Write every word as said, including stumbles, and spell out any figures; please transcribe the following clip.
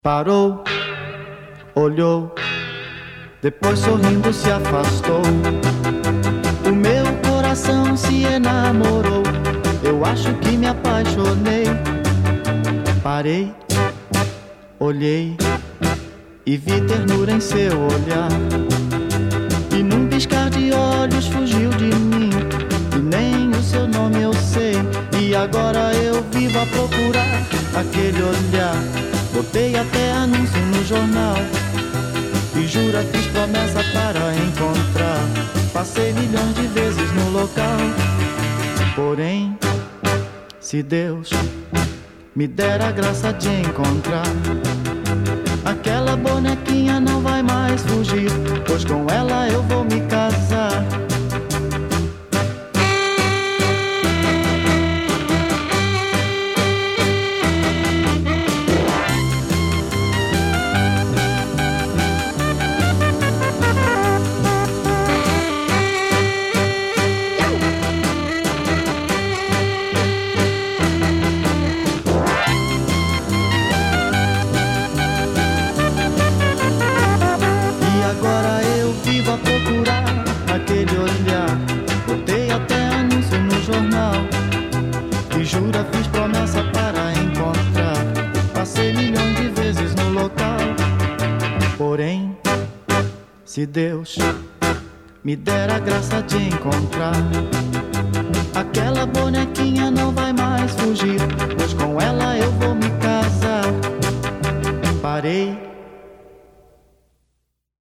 Parou, olhou, depois sorrindo se afastou. O meu coração se enamorou, eu acho que me apaixonei. Parei, olhei e vi ternura em seu olhar. E num piscar de olhos fugiu de mim, e nem o seu nome eu sei. E agora eu vivo a procurar aquele olhar. Botei até anúncio no jornal e jura, fiz promessa para encontrar. Passei milhões de vezes no local. Porém, se Deus me der a graça de encontrar, aquela bonequinha não vai mais fugir, pois com ela eu vou me casar. A procurar aquele olhar, botei até anúncio no jornal e jura, fiz promessa para encontrar. Passei milhões de vezes no local. Porém, se Deus me der a graça de encontrar, aquela bonequinha não vai mais fugir, pois com ela eu vou me casar. Parei,